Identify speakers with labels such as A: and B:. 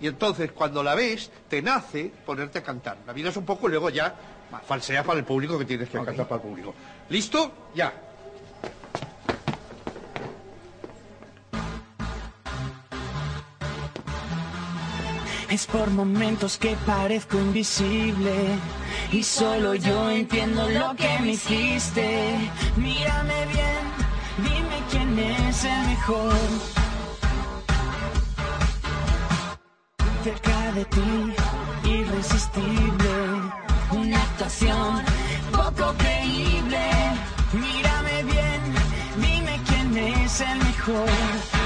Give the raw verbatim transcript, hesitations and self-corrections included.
A: Y entonces, cuando la ves, te nace ponerte a cantar. La miras un poco y luego ya falsea para el público que tienes que okay. cantar para el público. ¿Listo? Ya.
B: Es por momentos que parezco invisible y solo yo entiendo lo que me hiciste. Mírame bien, dime quién es el mejor. Cerca de ti, irresistible, una actuación poco creíble. Mírame bien, dime quién es el mejor.